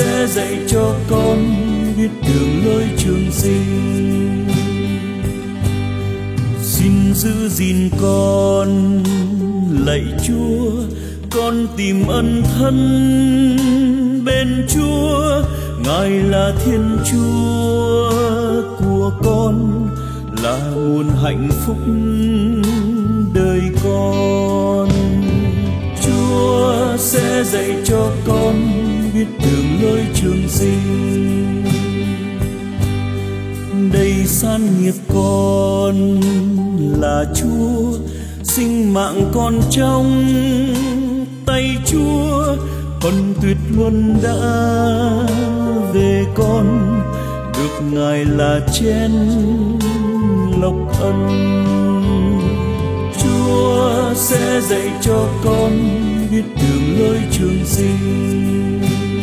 sẽ dạy cho con biết đường lối trường sinh. Xin giữ gìn con, lạy Chúa, con tìm ân thân bên Chúa. Ngài là Thiên Chúa của con, là nguồn hạnh phúc đời con. Chúa sẽ dạy cho con biết đường lối trường sinh. Đây san nghiệp con là Chúa, sinh mạng con trong tay Chúa. Phần tuyệt luân đã về con, được Ngài là chén lộc ân. Chúa sẽ dạy cho con biết đường lối trường sinh.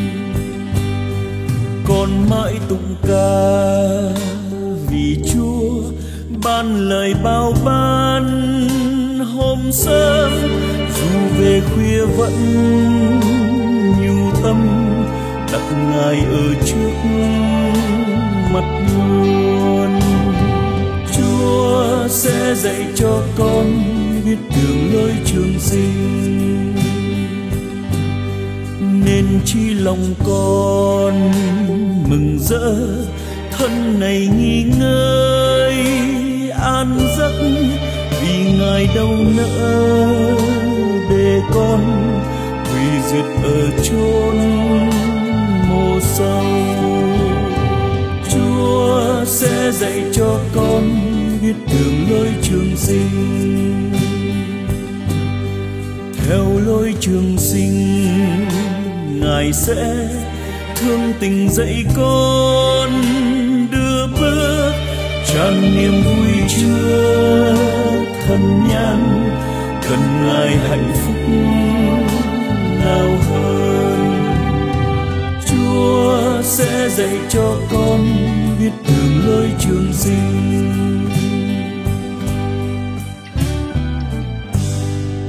Con mãi tụng ca vì Chúa, ban lời bao ban hôm sớm. Dù về khuya vẫn nhu tâm, đặt Ngài ở trước mặt luôn. Chúa sẽ dạy cho con biết đường lối trường sinh. Nên chi lòng con mừng rỡ, thân này nghỉ ngơi an giấc. Vì Ngài đâu nỡ để con hủy diệt ở chốn mồ sâu. Chúa sẽ dạy cho con biết đường lối trường sinh. Theo lối trường sinh, Ngài sẽ thương tình dạy con đưa bước, tràn niềm vui chứa thân nhàn. Cần Ngài hạnh phúc nào hơn. Chúa sẽ dạy cho con biết đường lối trường sinh.